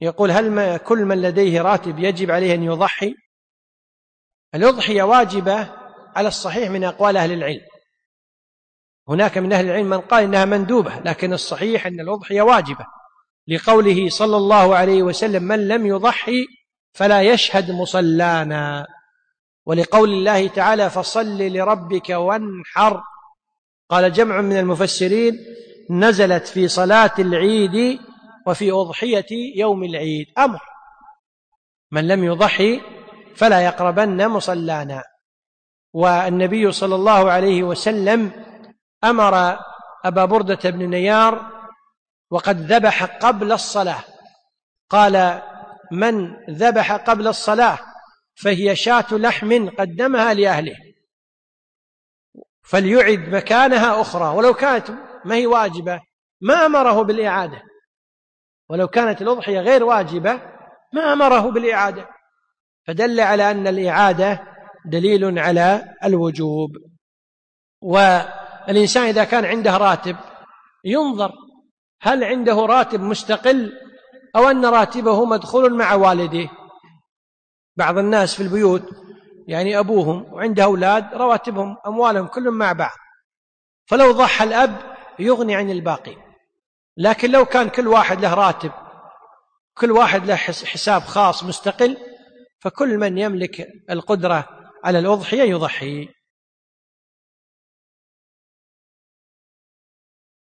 يقول: هل كل من لديه راتب يجب عليه أن يضحي؟ الأضحية واجبة على الصحيح من أقوال أهل العلم. هناك من أهل العلم من قال إنها مندوبة، لكن الصحيح أن الأضحية واجبة، لقوله صلى الله عليه وسلم: من لم يضحي فلا يشهد مصلانا، ولقول الله تعالى: فصل لربك وانحر. قال جمع من المفسرين: نزلت في صلاة العيد وفي أضحية يوم العيد أمر، من لم يضحي فلا يقربن مصلانا. والنبي صلى الله عليه وسلم أمر أبا بردة بن نيار وقد ذبح قبل الصلاة، قال: من ذبح قبل الصلاة فهي شاة لحم قدمها لأهله فليعد مكانها أخرى، ولو كانت ما هي واجبة ما أمره بالإعادة، ولو كانت الأضحية غير واجبة ما أمره بالإعادة، فدل على أن الإعادة دليل على الوجوب. والإنسان إذا كان عنده راتب ينظر هل عنده راتب مستقل أو أن راتبه مدخول مع والده. بعض الناس في البيوت يعني أبوهم وعنده أولاد رواتبهم أموالهم كلهم مع بعض، فلو ضحى الأب يغني عن الباقي. لكن لو كان كل واحد له راتب، كل واحد له حساب خاص مستقل، فكل من يملك القدرة على الأضحية يضحي.